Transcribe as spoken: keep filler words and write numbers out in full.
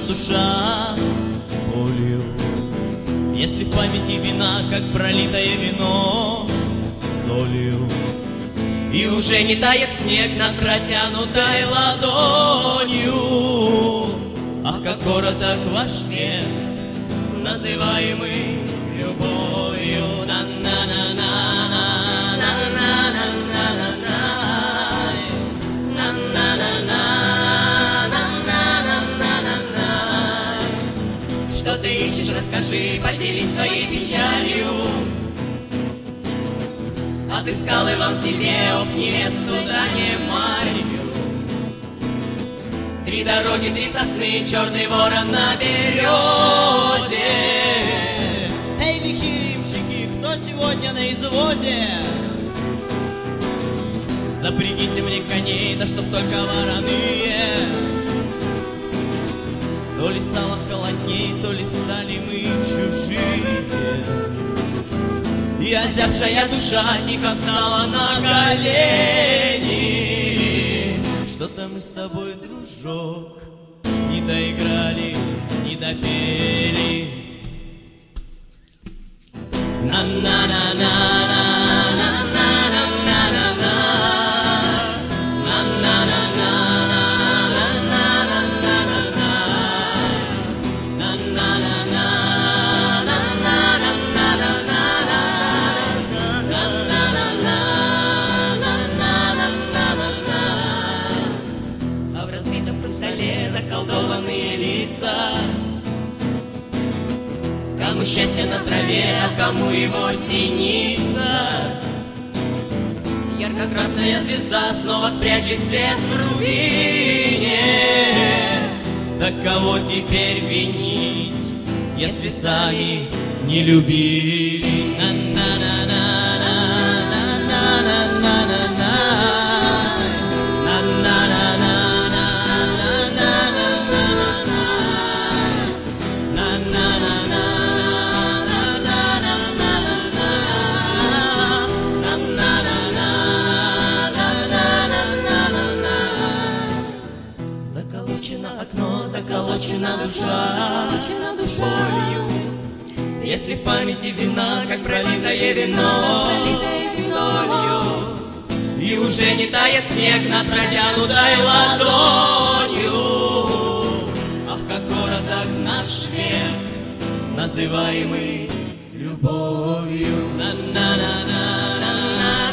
душа болью. Если в памяти вина, как пролитое вино, солью. И уже не тает снег над протянутой ладонью. Ах, как короток ваш век, называемый любовью. Что ты ищешь, расскажи, поделись своей печалью. Отыскал Иван себе, ох, невесту, да не Марью. Три дороги, три сосны, черный ворон на березе. Эй, лихимщики, кто сегодня на извозе? Запрягите мне коней, да чтоб только вороные. То ли стало холодней, то ли стали мы чужие. И озябшая душа тихо встала на колени. Что-то мы с тобой, дружок, не доиграли, не допели. На-на-на-на-на-на-на-на-на-на. Расколдованные лица, кому счастье на траве, а кому его синица. Ярко-красная звезда снова спрячет свет в рубине. Так кого теперь винить, если сами не любили? Заколочено окно, заколочена душа болью. Если в памяти вина, как пролитое вино, солью. И уже не тает снег над протянутой ладонью. Ах, как короток наш век, называемый любовью. На-на-на-на-на.